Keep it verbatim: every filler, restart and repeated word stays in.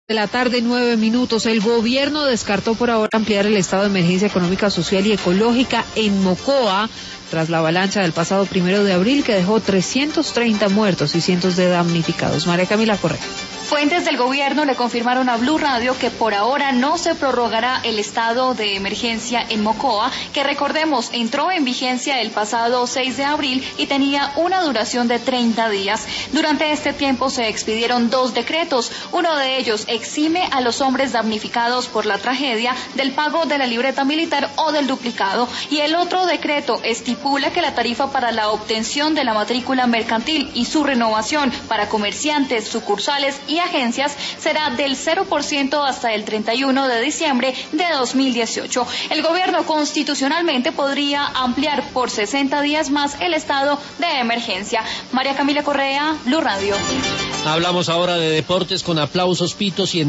De la tarde, nueve minutos. El gobierno descartó por ahora ampliar el estado de emergencia económica, social y ecológica en Mocoa tras la avalancha del pasado primero de abril que dejó trescientos treinta muertos y cientos de damnificados. María Camila Correa. Fuentes del gobierno le confirmaron a Blue Radio que por ahora no se prorrogará el estado de emergencia en Mocoa, que recordemos entró en vigencia el pasado seis de abril y tenía una duración de treinta días. Durante este tiempo se expidieron dos decretos. Uno de ellos exime a los hombres damnificados por la tragedia del pago de la libreta militar o del duplicado, y el otro decreto estipula que la tarifa para la obtención de la matrícula mercantil y su renovación para comerciantes, sucursales y agencias será del cero por ciento hasta el treinta y uno de diciembre de dos mil dieciocho. El gobierno constitucionalmente podría ampliar por sesenta días más el estado de emergencia. María Camila Correa, Blue Radio. Hablamos ahora de deportes con aplausos, pitos y en